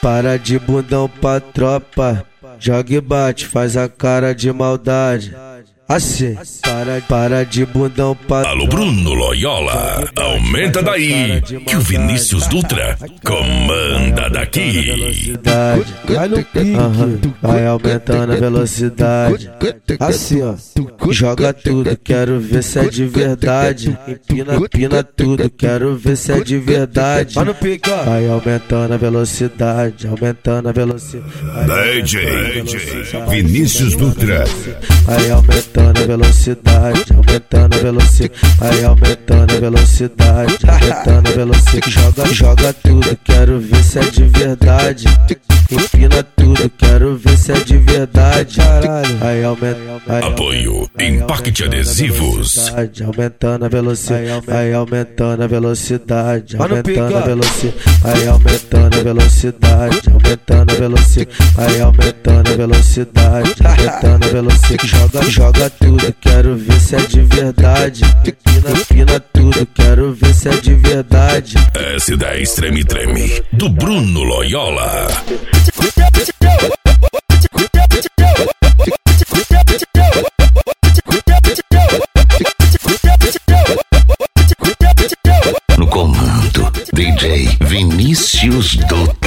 Para de bundão pra tropa, joga e bate, faz a cara de maldade. Assim, para de bundão pra Alô Bruno Loyola, aumenta daí, que o Vinícius Dutra comanda daqui. Vai no pique, vai aumentando a velocidade. Assim ó, joga tudo, quero ver se é de verdade. Empina tudo, quero ver se é de verdade. Vai no pique, ó. Vai aumentando a velocidade, aumentando a velocidade. DJ Vinícius Dutra. Vai aumentando a velocidade, aumentando a velocidade, vai aumentando a velocidade, aumentando a velocidade. Joga tudo, quero ver se é de verdade. Empina tudo, quero ver se é de verdade. Vai aumentando. Apoio Impact Adesivos. Aumentando a velocidade, vai aumentando a velocidade, aumentando a velocidade, vai aumentando a velocidade, aumentando a velocidade, vai aumentando a velocidade, aumentando a velocidade. Joga tudo, quero ver se é de verdade. Empina tudo, quero ver se é de verdade. S10 Treme do Bruno Loyola. No comando, DJ Vinícius Dutra.